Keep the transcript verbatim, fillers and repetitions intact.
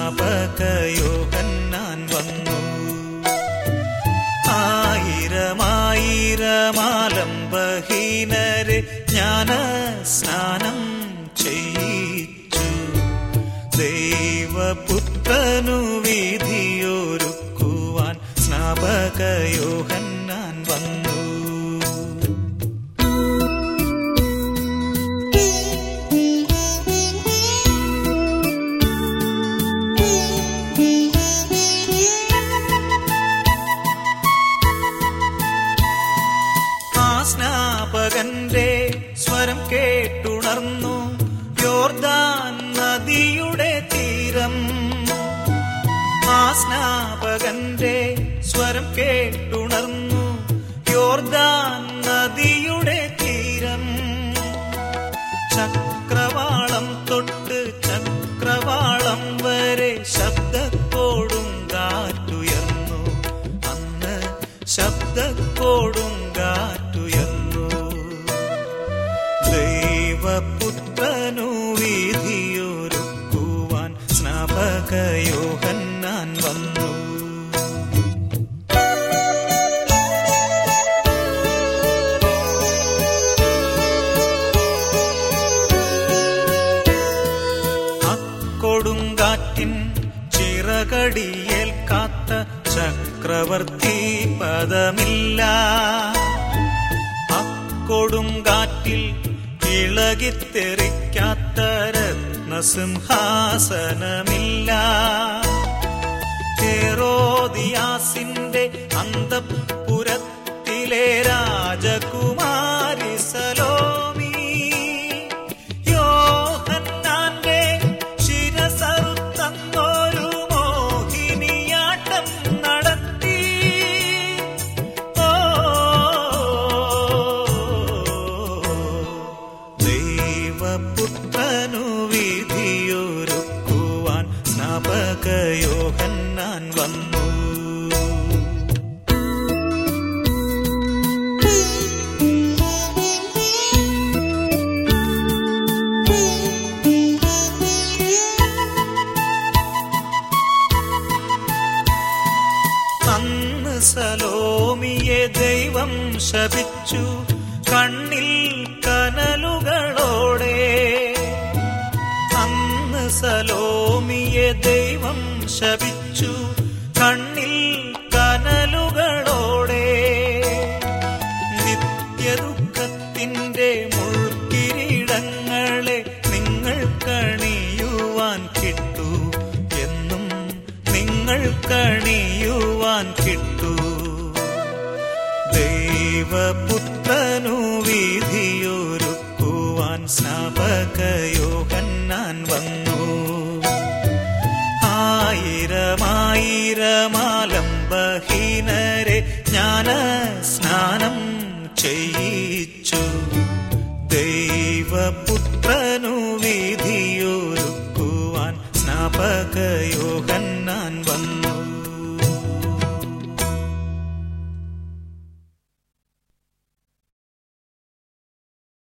സ്നാപക യോഹന്നാൻ വന്നു. ആയിരമായിരമാലംബഹീനരെ ജ്ഞാന സ്നാനം ചെയ്യിച്ചു. ദൈവപുത്രനു വിധിയൊരുക്കുവാൻ സ്നാപക യോഹന്നാൻ വന്നു. സ്നാപകന്റെ സ്വരം കേട്ടുണർന്നു യോർദാൻ നദിയുടെ തീരം. ആ സ്നാപകന്റെ സ്വരം കേട്ടുണർന്നു യോർദാൻ നദിയുടെ തീരം. ചക്രവാളം തൊട്ട് ചക്രവാളം വരെ ശബ്ദക്കോടും കാറ്റുയർന്നു. അന്ന് ശബ്ദക്കോടും കാറ്റുയർന്നു. ദൈവപുത്രനു വിധിയൊരുക്കുവാൻ സ്നാപക യോഹന്നാൻ വന്നു. അക്കൊടുങ്കാറ്റിൻ ചിറകടിയേൽക്കാത്ത ചക്രവർത്തി പദമില്ല. അക്കൊടുങ്കാറ്റിൽ ഇളകിത്തെറിക്കാത്ത രത്നസിംഹാസനമില്ല. ഹെരോദിയാസിന്റെ അന്തഃപുരത്തിലെ രാജകുമാരി സലോമി യോഹന്നാന്റെ ശിരസറുത്തന്നൊരു മോഹിനിയാട്ടം നടത്തി. ഓ ദൈവപുത്രനു വിധിയൊരുക്കുവാൻ സ്നാപക യോഹന്നാൻ വന്നു. അന്ന് സലോമിയെ ദൈവം ശപിച്ചു കണ്ണിൽ കനലുകളോടെ. അന്ന് സലോമിയെ ദൈവം ശപിച്ചു കണ്ണിൽ കനലുകളോടെ. നിത്യദുഃഖത്തിന്റെ മുൾക്കിരീടങ്ങളെ നിങ്ങൾ കണിയുവാൻ കിട്ടു. എന്നും നിങ്ങൾ കണിയുവാൻ കിട്ടു. ദൈവപുത്രനു വിധിയൊരുക്കുവാൻ സ്നാപക യോഹന്നാൻ വന്നു. ആയിരമായിരമാലംബഹീനരെ ജ്ഞാന സ്നാനം ചെയ്യിച്ചു. ദൈവപുത്രനു വിധിയൊരുക്കുവാൻ സ്നാപക